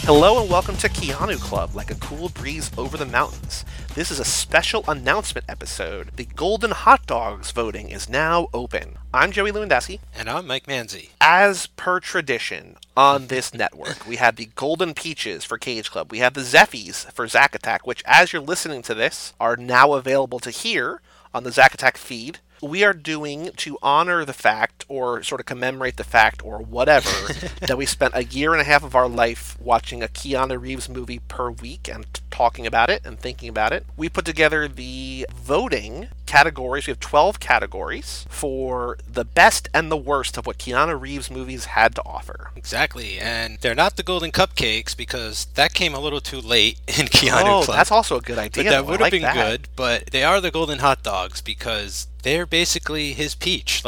Hello and welcome to Keanu Club, like a cool breeze over the mountains. This is a special announcement episode. The Golden Hot Dogs voting is now open. I'm Joey Lewandowski. And I'm Mike Manzi. As per tradition on this network, we have the Golden Peaches for Cage Club. We have the Zeffies for Zack Attack, which as you're listening to this, are now available to hear on the Zack Attack feed. We are doing, to honor the fact, or sort of commemorate the fact, or whatever, that we spent a year and a half of our life watching a Keanu Reeves movie per week and talking about it and thinking about it. We put together the voting categories. We have 12 categories for the best and the worst of what Keanu Reeves movies had to offer. Exactly, and they're not the Golden Cupcakes because that came a little too late in Keanu Club. Oh, that's also a good idea. But that would have been good, but they are the Golden Hot Dogs because they're basically his peach.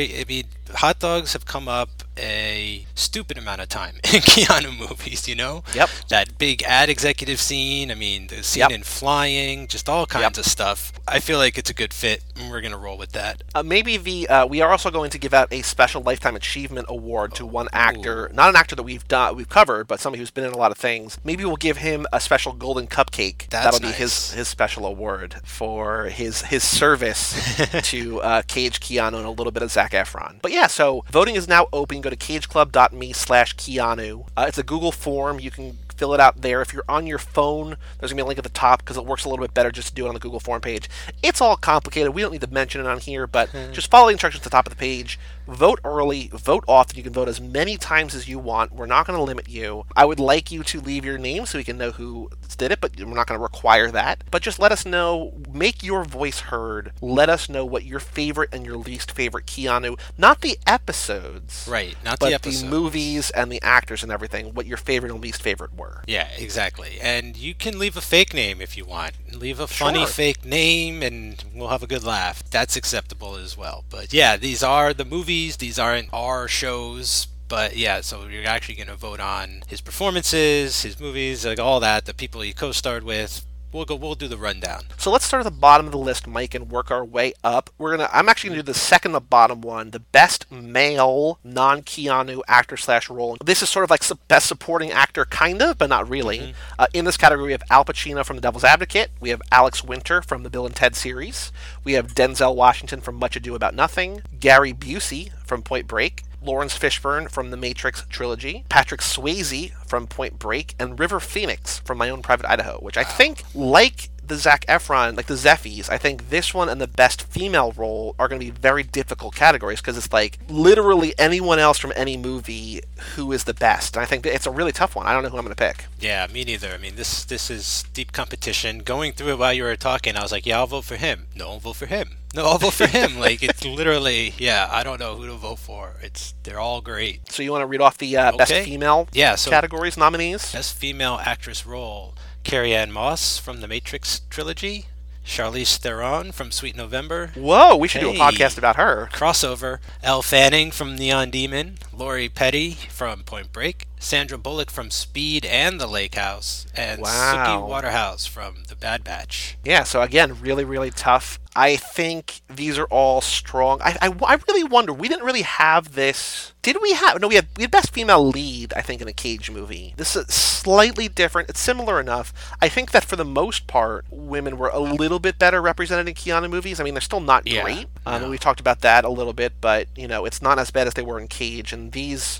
Hot dogs have come up a stupid amount of time in Keanu movies, you know? Yep. That big ad executive scene, the scene in Flying, just all kinds of stuff. I feel like it's a good fit, and we're going to roll with that. We are also going to give out a special Lifetime Achievement Award to one actor, not an actor that we've covered, but somebody who's been in a lot of things. Maybe we'll give him a special Golden Cupcake. That'll be his special award for his service to Cage Keanu and a little bit of Zac Efron. But yeah, so voting is now open. Go to cageclub.me/Keanu. It's a Google form. You can fill it out there. If you're on your phone, there's going to be a link at the top because it works a little bit better just to do it on the Google form page. It's all complicated. We don't need to mention it on here, but just follow the instructions at the top of the page. Vote early, vote often. You can vote as many times as you want. We're not going to limit you. I would like you to leave your name so we can know who did it, but we're not going to require that. But just let us know, make your voice heard. Let us know what your favorite and your least favorite Keanu, not the episodes. Right, not the episodes. But the movies and the actors and everything, what your favorite and least favorite were. Yeah, exactly. And you can leave a fake name if you want. Leave a funny fake name and we'll have a good laugh. That's acceptable as well. But yeah, these are the movies. These aren't our shows. But yeah, so you're actually going to vote on his performances, his movies, like all that, the people he co-starred with. We'll do the rundown. So let's start at the bottom of the list, Mike, and work our way up. I'm actually gonna do the second to bottom one, the best male non-Keanu actor/role. This is sort of like best supporting actor, kind of, but not really. Mm-hmm. In this category, we have Al Pacino from The Devil's Advocate. We have Alex Winter from the Bill and Ted series. We have Denzel Washington from Much Ado About Nothing. Gary Busey from Point Break. Lawrence Fishburne from the Matrix trilogy, Patrick Swayze from Point Break, and River Phoenix from My Own Private Idaho, which I think, like the Zac Efron, like the Zeffies, I think this one and the best female role are going to be very difficult categories because it's like literally anyone else from any movie who is the best. And I think it's a really tough one. I don't know who I'm going to pick. Yeah, me neither. This is deep competition. Going through it while you were talking, I was like, yeah, I'll vote for him. No, I'll vote for him. No, I'll vote for him. It's literally, I don't know who to vote for. They're all great. So you want to read off the best female categories, nominees? Best female actress role. Carrie-Anne Moss from the Matrix trilogy. Charlize Theron from Sweet November. Whoa, we should do a podcast about her. Crossover. Elle Fanning from Neon Demon. Lori Petty from Point Break. Sandra Bullock from Speed and The Lake House. And Suki Waterhouse from The Bad Batch. Yeah, so again, really, really tough. I think these are all strong. I really wonder, we didn't really have this. Did we have? No, we had best female lead, I think, in a Cage movie. This is slightly different. It's similar enough. I think that for the most part, women were a little bit better represented in Keanu movies. They're still not great. No. We talked about that a little bit, but, it's not as bad as they were in Cage. And these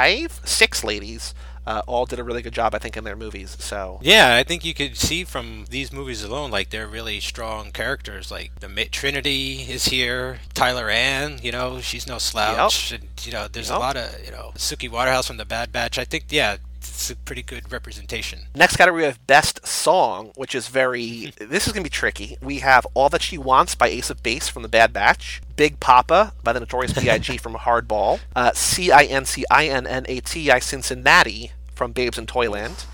6 ladies all did a really good job, I think, in their movies. So yeah, I think you could see from these movies alone, they're really strong characters. Like the Trinity is here, Tyler Ann, she's no slouch, and there's a lot of Suki Waterhouse from The Bad Batch. I think it's a pretty good representation. Next category, we have Best Song, which is this is going to be tricky. We have All That She Wants by Ace of Base from The Bad Batch, Big Papa by the Notorious B.I.G. from Hardball, Cincinnati Cincinnati from Babes in Toyland.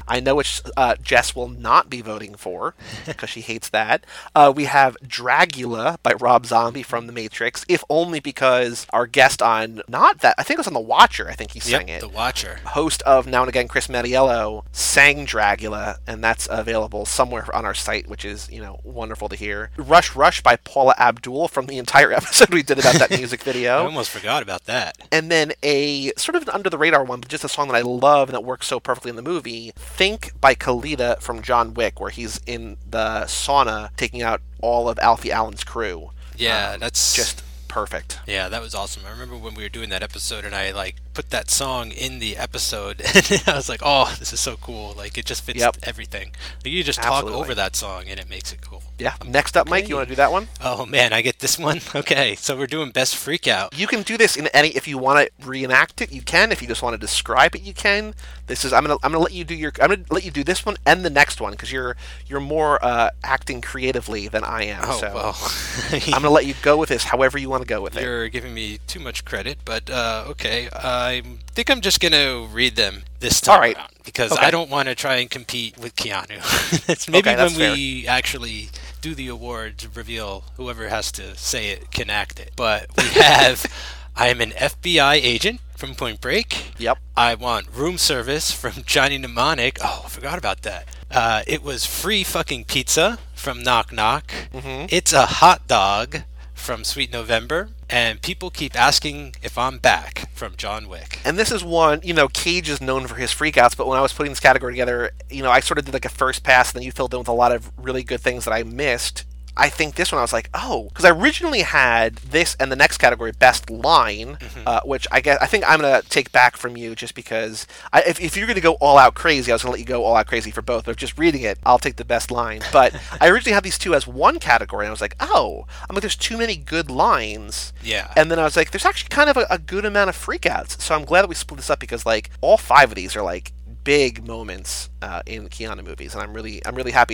I know which Jess will not be voting for because she hates that. We have Dragula by Rob Zombie from The Matrix, if only because our guest on, not that, I think it was on The Watcher, I think he sang it. The Watcher. Host of Now and Again, Chris Mattiello, sang Dragula, and that's available somewhere on our site, which is, wonderful to hear. Rush Rush by Paula Abdul from the entire episode we did about that music video. I almost forgot about that. And then a sort of an under-the-radar one, but just a song that I love and that works so perfectly in the movie, Think by Khalida from John Wick, where he's in the sauna taking out all of Alfie Allen's crew. Yeah, that's just perfect. Yeah, that was awesome. I remember when we were doing that episode and I put that song in the episode and I was like, oh, this is so cool. It just fits everything. You just talk over that song and it makes it cool. Yeah. Next up, Mike, you want to do that one? Oh man, I get this one? Okay, so we're doing Best Freakout. You can do this in any, if you want to reenact it, you can. If you just want to describe it, you can. This is, I'm gonna let you do this one and the next one because you're more acting creatively than I am. Oh, so well. I'm gonna let you go with this however you want to go with it. You're giving me too much credit, but okay. I think I'm just gonna read them this time around because I don't want to try and compete with Keanu. That's maybe when we actually do the awards reveal, whoever has to say it can act it. But we have I am an FBI agent from Point Break. Yep. I want room service from Johnny Mnemonic. Oh, I forgot about that. It was free fucking pizza from Knock Knock. Mm-hmm. It's a hot dog from Sweet November. And people keep asking if I'm back from John Wick. And this is one, Cage is known for his freakouts, but when I was putting this category together, I sort of did a first pass, and then you filled in with a lot of really good things that I missed. I think this one I was like, oh, because I originally had this and the next category, Best Line, which I think I'm going to take back from you just because if you're going to go all out crazy, I was going to let you go all out crazy for both. But just reading it, I'll take the Best Line. But I originally had these two as one category, and I was like, oh, there's too many good lines. Yeah. And then I was like, there's actually kind of a good amount of freakouts. So I'm glad that we split this up because all 5 of these are big moments in Keanu movies, and I'm really happy.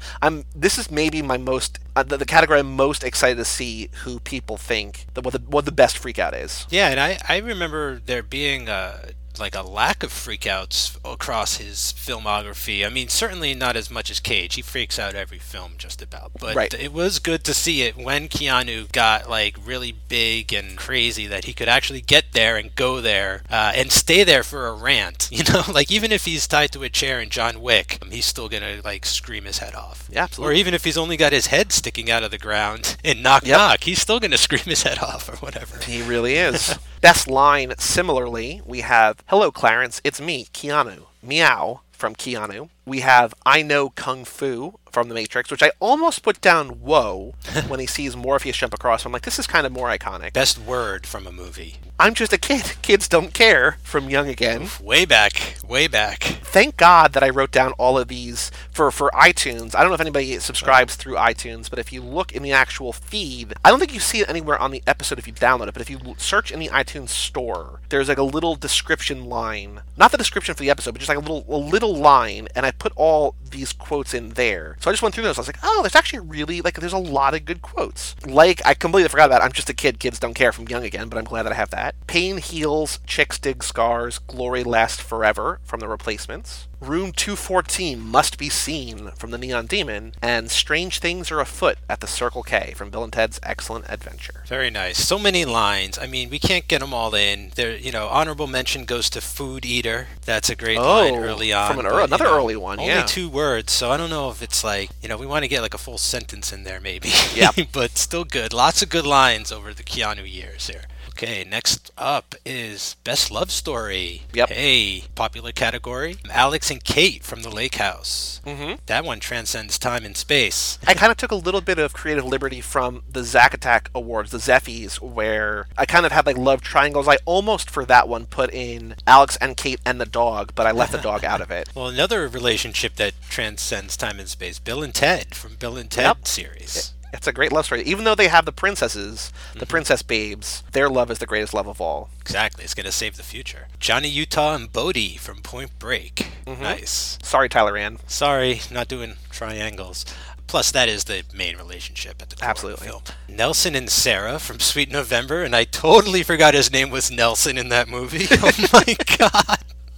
This is maybe my most the category I'm most excited to see who people think what the best freakout is. Yeah, and I remember there being a lack of freakouts across his filmography. I mean, certainly not as much as Cage. He freaks out every film just about. But It was good to see it when Keanu got really big and crazy that he could actually get there and go there and stay there for a rant. Even if he's tied to a chair in John Wick, he's still gonna scream his head off. Yeah, absolutely. Or even if he's only got his head sticking out of the ground in Knock Knock, he's still gonna scream his head off or whatever. He really is. Best Line, similarly, we have, "Hello, Clarence, it's me, Keanu. Meow," from Keanu. We have "I Know Kung Fu" from The Matrix, which I almost put down "whoa" when he sees Morpheus jump across. I'm like, this is kind of more iconic. Best word from a movie. "I'm Just a Kid. Kids Don't Care" from Young Again. Oof, way back. Thank God that I wrote down all of these for iTunes. I don't know if anybody subscribes through iTunes, but if you look in the actual feed, I don't think you see it anywhere on the episode if you download it, but if you search in the iTunes store, there's a little description line. Not the description for the episode, but just a little line, and I put all these quotes in there. So I just went through those. I was like, oh, there's actually really, there's a lot of good quotes. I completely forgot about "I'm Just a Kid, Kids Don't Care" from Young Again, but I'm glad that I have that. "Pain Heals, Chicks Dig Scars, Glory Lasts Forever" from The Replacements. "Room 214 Must Be Seen" from The Neon Demon. And "Strange Things Are Afoot at the Circle K" from Bill and Ted's Excellent Adventure. Very nice. So many lines. I mean, we can't get them all in. There, honorable mention goes to "Food Eater." That's a great line early on. From another early one, only 2 words, so I don't know if it's we want to get a full sentence in there maybe. Yeah. But still good. Lots of good lines over the Keanu years here. Okay, next up is Best Love Story. Yep. Hey, popular category. Alex and Kate from The Lake House. Mm-hmm. That one transcends time and space. I kind of took a little bit of creative liberty from the Zack Attack Awards, the Zeffies, where I kind of had love triangles. I almost, for that one, put in Alex and Kate and the dog, but I left the dog out of it. Well, another relationship that transcends time and space, Bill and Ted from Bill and Ted series. It's a great love story. Even though they have the princesses, the princess babes, their love is the greatest love of all. Exactly. It's going to save the future. Johnny Utah and Bodhi from Point Break. Mm-hmm. Nice. Sorry, Tyler Ann. Sorry, not doing triangles. Plus, that is the main relationship at the core of the film. Nelson and Sarah from Sweet November, and I totally forgot his name was Nelson in that movie. Oh my God.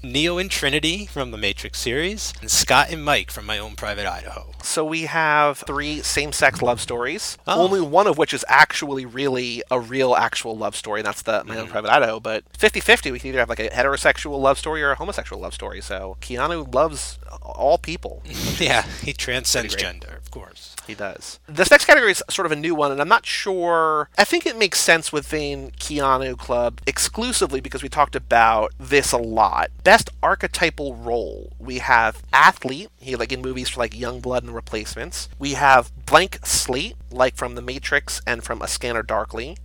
Neo and Trinity from the Matrix series, and Scott and Mike from My Own Private Idaho. So we have 3 same-sex love stories, Oh. only one of which is actually really a real actual love story, and that's the My Own Private Idaho, but 50-50, we can either have like a heterosexual love story or a homosexual love story, so Keanu loves all people. Yeah, he transcends gender, of course. He does. This next category is sort of a new one, and I'm not sure. I think it makes sense within Keanu Club exclusively because we talked about this a lot. Best archetypal role. We have athlete, like in movies for like Youngblood and Replacements. We have blank slate, like from The Matrix and from A Scanner Darkly.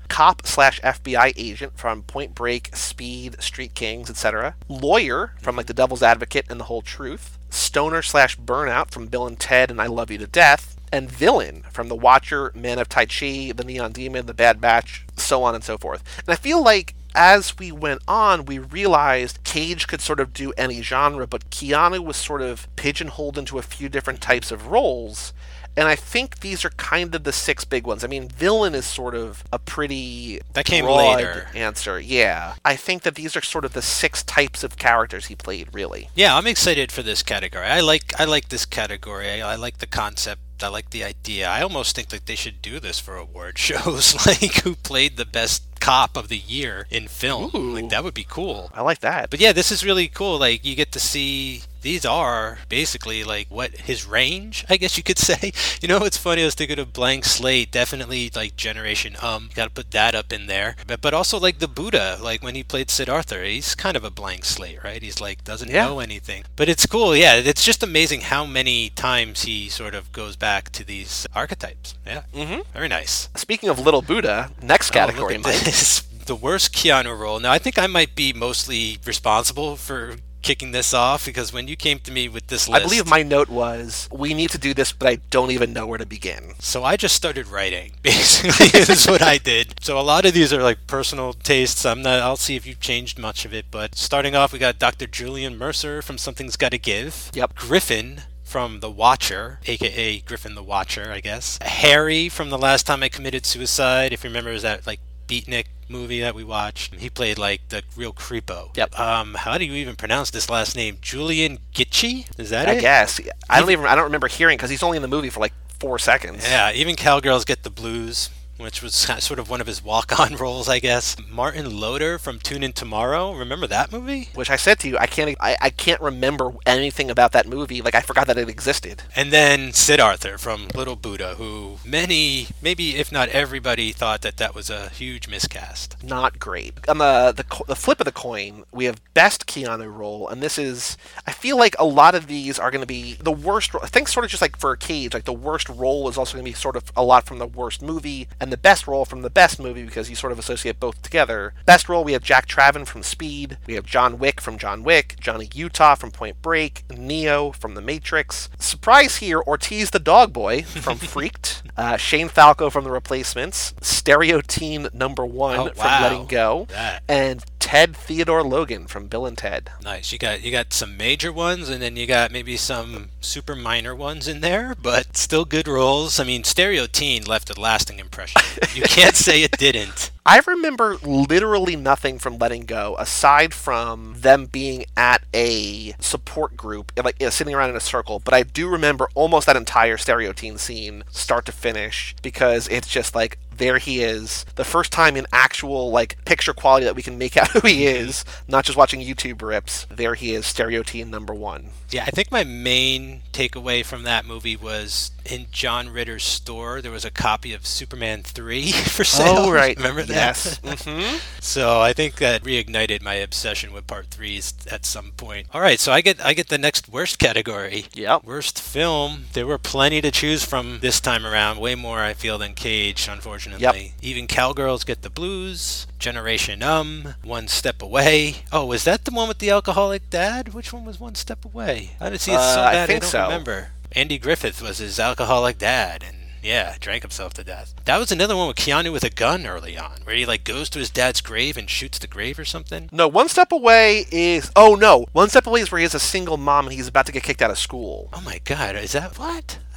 Cop/FBI agent from Point Break, Speed, Street Kings, etc. Lawyer from like The Devil's Advocate and The Whole Truth. Stoner/Burnout from Bill and Ted and I Love You to Death. And villain from The Watcher, Man of Tai Chi, The Neon Demon, The Bad Batch, so on and so forth. And I feel like as we went on, we realized Cage could sort of do any genre, but Keanu was sort of pigeonholed into a few different types of roles. And I think these are kind of the 6 big ones. I mean, villain is sort of a pretty that came broad later answer. Yeah. I think that these are sort of the 6 types of characters he played, really. Yeah, I'm excited for this category. I like this category. I like the concept. I like the idea. I almost think that they should do this for award shows, like who played the best cop of the year in film. Ooh. Like that would be cool. I like that. But yeah, this is really cool. Like you get to see these are basically like what his range, I guess you could say. You know, it's funny. I was thinking of Blank Slate, definitely like Generation You got to put that up in there. But also like the Buddha, like when he played Sid Arthur, he's kind of a blank slate, right? He's like doesn't know anything. But it's cool. Yeah, it's just amazing how many times he sort of goes back to these archetypes. Yeah, very nice. Speaking of Little Buddha, next category, Mike. The worst Keanu role. Now, I think I might be mostly responsible for kicking this off because when you came to me with this list, I believe my note was, we need to do this, but I don't even know where to begin. So I just started writing, basically, is what I did. So a lot of these are like personal tastes. I'll see if you've changed much of it, but starting off, we got Dr. Julian Mercer from Something's Gotta Give. Yep. Griffin from The Watcher, aka Griffin the Watcher, I guess. Harry from The Last Time I Committed Suicide, if you remember, is that like Beatnik movie that we watched. He played like the real creepo. Yep. How do you even pronounce this last name? Julian Gitchy? Is that it? I guess. I don't remember hearing because he's only in the movie for like 4 seconds. Yeah, even Cowgirls Get the Blues, which was sort of one of his walk-on roles, I guess. Martin Loder from Tune In Tomorrow. Remember that movie? Which I said to you, I can't remember anything about that movie. Like, I forgot that it existed. And then Sid Arthur from Little Buddha, who many, maybe if not everybody, thought that was a huge miscast. Not great. On the flip of the coin, we have best Keanu role, and this is, I feel like a lot of these are going to be the worst. I think sort of just like for Cage, like the worst role is also going to be sort of a lot from the worst movie, and the best role from the best movie because you sort of associate both together. Best role, we have Jack Traven from Speed, we have John Wick from John Wick, Johnny Utah from Point Break, Neo from The Matrix. Surprise here, Ortiz the Dog Boy from Freaked, Shane Falco from The Replacements, Stereo Teen number 1 from Letting Go, and Ted Theodore Logan from Bill and Ted. Nice. You got some major ones, and then you got maybe some super minor ones in there, but still good roles. I mean, Stereo Teen left a lasting impression. You can't say it didn't. I remember literally nothing from Letting Go aside from them being at a support group, like sitting around in a circle. But I do remember almost that entire Stereo Teen scene, start to finish, because it's just like, there he is, the first time in actual like picture quality that we can make out who he is, not just watching YouTube rips. There he is, Stereo Teen number 1. Yeah, I think my main takeaway from that movie was in John Ritter's store, there was a copy of Superman 3 for sale. Oh, right. Remember that? Yes. Mm-hmm. So I think that reignited my obsession with Part 3s at some point. All right, so I get the next worst category. Yep. Worst film. There were plenty to choose from this time around. Way more, I feel, than Cage, unfortunately. Yep. Even Cowgirls Get the Blues. Generation One Step Away. Oh, was that the one with the alcoholic dad? Which one was One Step Away? I didn't see it so bad. I don't remember. Andy Griffith was his alcoholic dad, and yeah, drank himself to death. That was another one with Keanu with a gun early on, where he like goes to his dad's grave and shoots the grave or something. No, One Step Away is... Oh, no. One Step Away is where he has a single mom and he's about to get kicked out of school. Oh my god, is that what?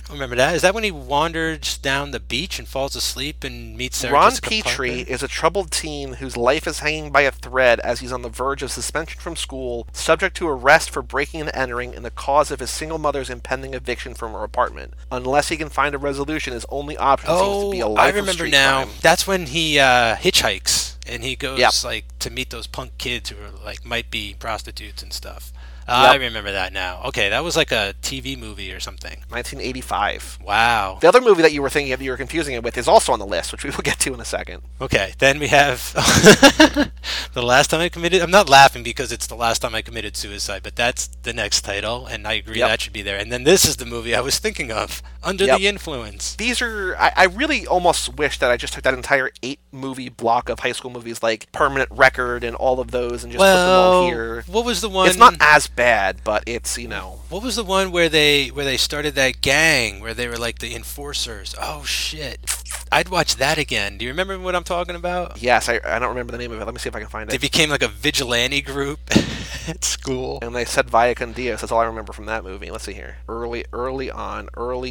I remember that. Is that when he wanders down the beach and falls asleep and meets Sarah Ron Jessica Petrie Parker? is a troubled teen whose life is hanging by a thread as he's on the verge of suspension from school, subject to arrest for breaking and entering, and the cause of his single mother's impending eviction from her apartment. Unless he can find a resolution, his only option seems to be a Oh, I life of remember street now. crime. That's when he hitchhikes and he goes Yep. like to meet those punk kids who are like might be prostitutes and stuff. I Yep. remember that now. Okay, that was like a TV movie or something. 1985. Wow. The other movie that you were thinking of, you were confusing it with, is also on the list, which we will get to in a second. Okay, then we have The Last Time I Committed. I'm not laughing because it's The Last Time I Committed Suicide, but that's the next title, and I agree Yep. that should be there. And then this is the movie I was thinking of, Under Yep. the Influence. These are, I really almost wish that I just took that entire 8-movie block of high school movies, like Permanent Record and all of those, and just put them all here. What was the one? It's not as bad, but it's, What was the one where they started that gang where they were like the enforcers? Oh shit! I'd watch that again. Do you remember what I'm talking about? yes, I don't remember the name of it. Let me see if I can find They it. became like a vigilante group at school. And they said Via con Dios. That's all I remember from that movie. Let's see here. Early on.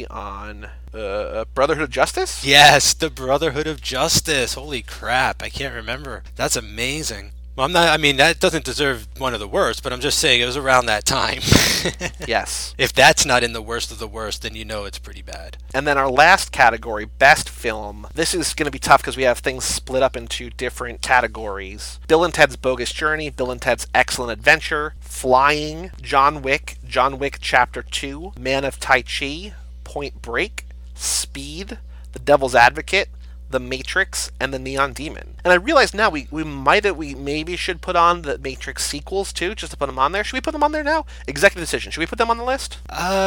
Brotherhood of Justice? Yes, the Brotherhood of Justice. Holy crap! I can't remember. That's amazing. Well, I'm not. I mean, that doesn't deserve one of the worst, but I'm just saying it was around that time. Yes. If that's not in the worst of the worst, then you know it's pretty bad. And then our last category, Best Film. This is going to be tough because we have things split up into different categories. Bill and Ted's Bogus Journey, Bill and Ted's Excellent Adventure, Flying, John Wick Chapter 2, Man of Tai Chi, Point Break, Speed, The Devil's Advocate, The Matrix, and The Neon Demon. And I realize now we maybe should put on the Matrix sequels too, just to put them on there. Should we put them on there now? Executive decision. Should we put them on the list?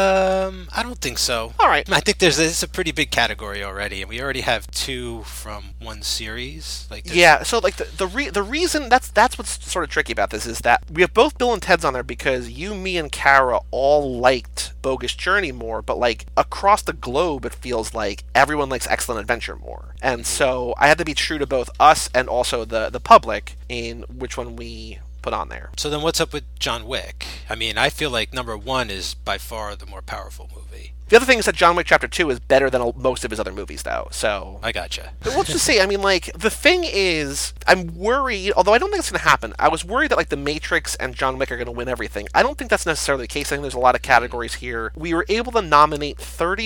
I don't think so. All right. I think it's a pretty big category already, and we already have two from one series. Like Yeah, so like the reason that's what's sort of tricky about this is that we have both Bill and Ted's on there because you, me, and Kara all liked Bogus Journey more, but like across the globe it feels like everyone likes Excellent Adventure more. And so I had to be true to both us and also the public in which one we put on there. So then what's up with John Wick? I mean, I feel like number one is by far the more powerful movie. The other thing is that John Wick Chapter 2 is better than most of his other movies, though, so... I gotcha. But let's just say, I mean, like, the thing is, I'm worried, although I don't think it's going to happen, I was worried that, like, The Matrix and John Wick are going to win everything. I don't think that's necessarily the case. I think there's a lot of categories here. We were able to nominate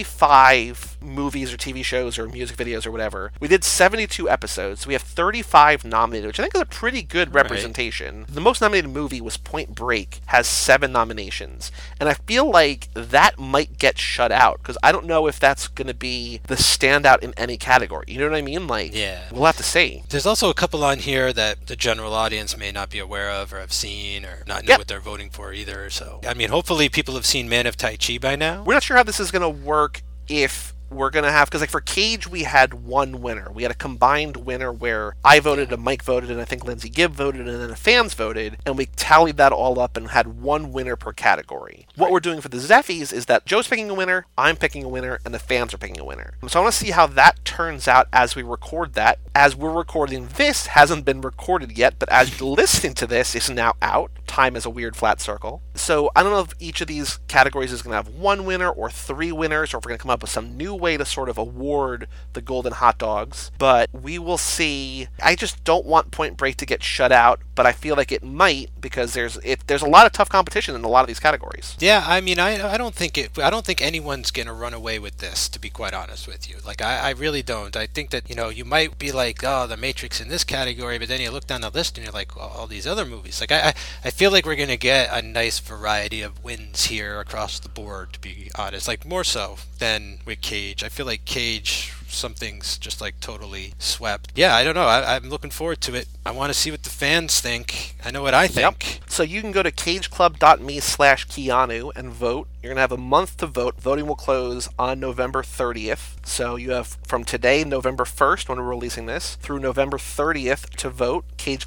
35 movies or TV shows or music videos or whatever. We did 72 episodes, so we have 35 nominated, which I think is a pretty good representation. The most nominated movie was Point Break, has 7 nominations, and I feel like that might get shut out, because I don't know if that's going to be the standout in any category. You know what I mean? Like, Yeah. we'll have to see. There's also a couple on here that the general audience may not be aware of or have seen or not know Yep. what they're voting for either. So, I mean, hopefully people have seen Man of Tai Chi by now. We're not sure how this is going to work if we're going to have, because like for Cage we had one winner. We had a combined winner where I voted and Mike voted and I think Lindsay Gibb voted and then the fans voted, and we tallied that all up and had one winner per category. What we're doing for the Zeffies is that Joe's picking a winner, I'm picking a winner, and the fans are picking a winner. So I want to see how that turns out as we record that. As we're recording this, hasn't been recorded yet, but as you're listening to this, it's now out. Time is a weird flat circle. So I don't know if each of these categories is going to have one winner or 3 winners, or if we're going to come up with some new way to sort of award the golden hot dogs, but we will see. I just don't want Point Break to get shut out, but I feel like it might, because there's a lot of tough competition in a lot of these categories. Yeah, I mean, I don't think anyone's gonna run away with this. To be quite honest with you, like I really don't. I think that you might be like, oh, The Matrix in this category, but then you look down the list and you're like, oh, all these other movies. Like I feel like we're gonna get a nice variety of wins here across the board. To be honest, like more so than with Cage. I feel like Cage, some things just like totally swept. Yeah, I don't know. I'm looking forward to it. I want to see what the fans think. I know what I think. Yep. So you can go to cageclub.me/Keanu and vote. You're going to have a month to vote. Voting will close on November 30th. So you have from today, November 1st, when we're releasing this, through November 30th to vote,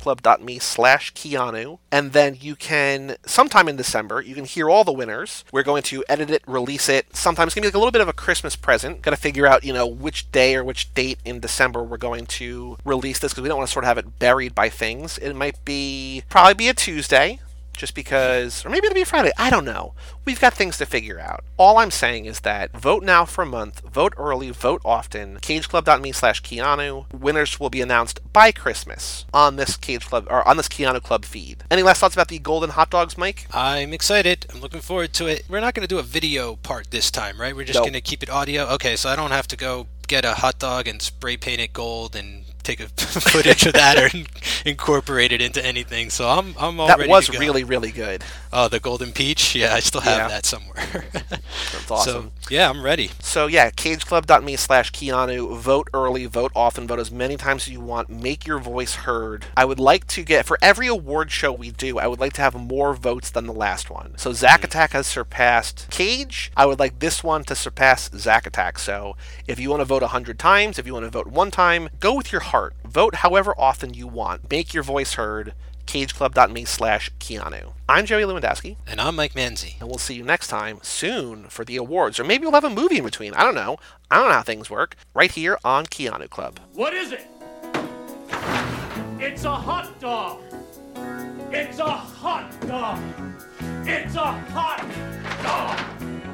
cageclub.me/Keanu. And then you can, sometime in December, you can hear all the winners. We're going to edit it, release it. Sometimes it's going to be like a little bit of a Christmas present. Got to figure out, which day or which date in December we're going to release this, because we don't want to sort of have it buried by things. It might probably be a Tuesday. just because, or maybe it'll be Friday. I don't know. We've got things to figure out. All I'm saying is that vote now for a month, vote early, vote often. CageClub.me/Keanu. Winners will be announced by Christmas on this Cage Club, or on this Keanu Club feed. Any last thoughts about the golden hot dogs, Mike? I'm excited. I'm looking forward to it. We're not going to do a video part this time, right? We're just Nope. going to keep it audio. Okay, so I don't have to go get a hot dog and spray paint it gold and take a footage of that or incorporate it into anything. So I'm all That ready was to go. really, really good. Oh, the golden peach? Yeah, I still have that somewhere. That's awesome. So, yeah, I'm ready. So yeah, CageClub.me/Keanu. Vote early, vote often, vote as many times as you want. Make your voice heard. I would like to get, for every award show we do, I would like to have more votes than the last one. So Zack Attack has surpassed Cage. I would like this one to surpass Zack Attack. So if you want to vote 100 times, if you want to vote one time, go with your heart. Vote however often you want. Make your voice heard. CageClub.me/Keanu. I'm Joey Lewandowski. And I'm Mike Manzi. And we'll see you next time soon for the awards. Or maybe we'll have a movie in between. I don't know. I don't know how things work. Right here on Keanu Club. What is it? It's a hot dog. It's a hot dog. It's a hot dog.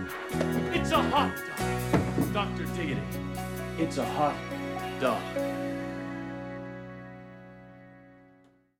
It's a hot dog. Dr. Diggity. It's a hot dog.